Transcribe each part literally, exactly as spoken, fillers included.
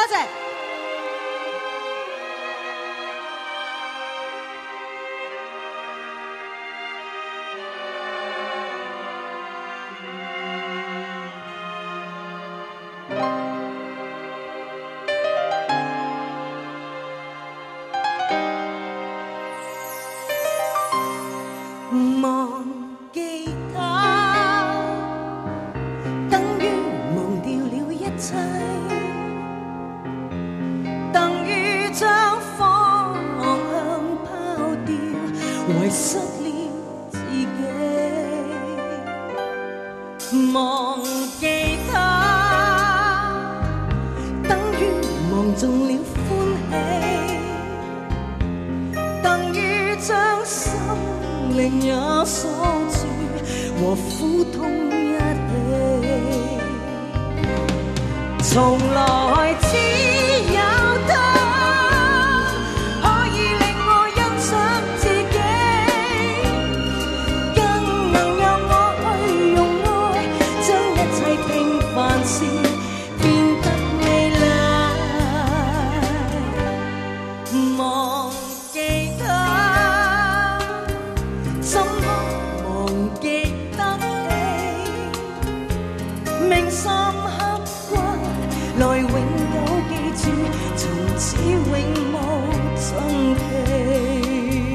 谢。忘记他，等于忘掉了一切，等于将方向抛掉，遗失了自己。忘记他，等于忘尽了欢喜，等于将心灵也锁住，和苦痛一起。從來只有他可以令我欣賞自己，更能讓我去用愛將一切平凡事變得美麗。忘記他，怎麼忘記得你？銘心刻骨，來永久記住，從此永無爭氣。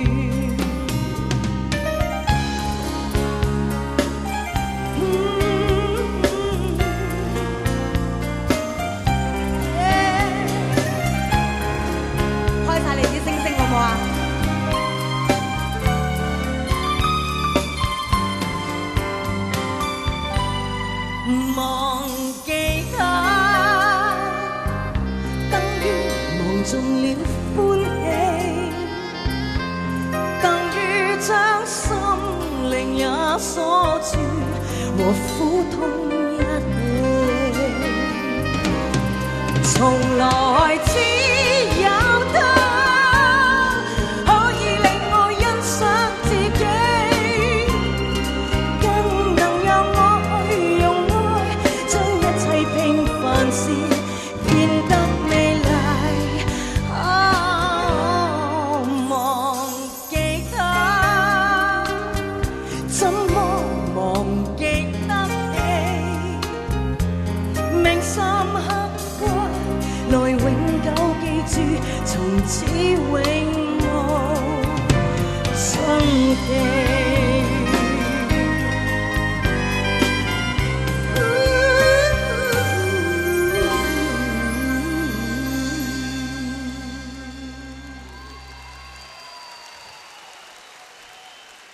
開晒你啲星星好唔好啊？忘記他，等於忘盡了歡喜，等於將心靈也鎖住，和苦痛一起。從來只有他可以令我欣賞自己，更能讓我去用愛將一切平凡事變得美麗。啊，忘記他，怎麼忘記得你？銘心刻骨，來永久記住，從此永無爭氣。